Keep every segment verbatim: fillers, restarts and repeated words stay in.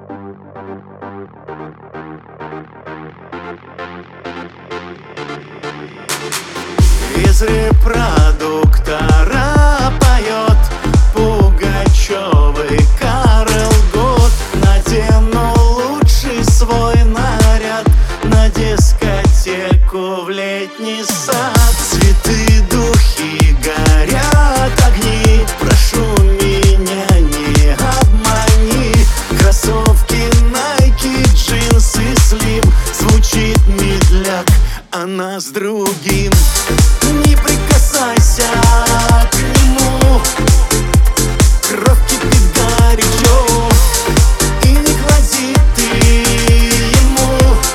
Из репродуктора поет Пугачёвый Карл Гот. Надену лучший свой наряд на дискотеку в летний сад. Цветы, духи, горят огни, прошу меня, не обмани. Кроссовки, найки, джинсы, слим. Звучит медляк, она с другим. Не прикасайся к нему, кровь кипит горячо, и не клади ты ему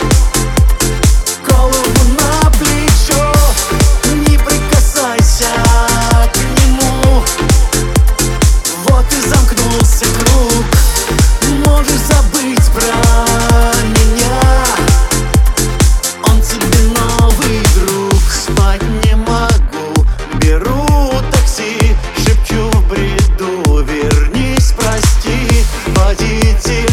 голову на плечо. Не прикасайся к нему, вот и замкнулся круг. Можешь забыть про меня, он тебе новый друг. Спать не могу, беру такси, шепчу в бреду: вернись, прости, водитель.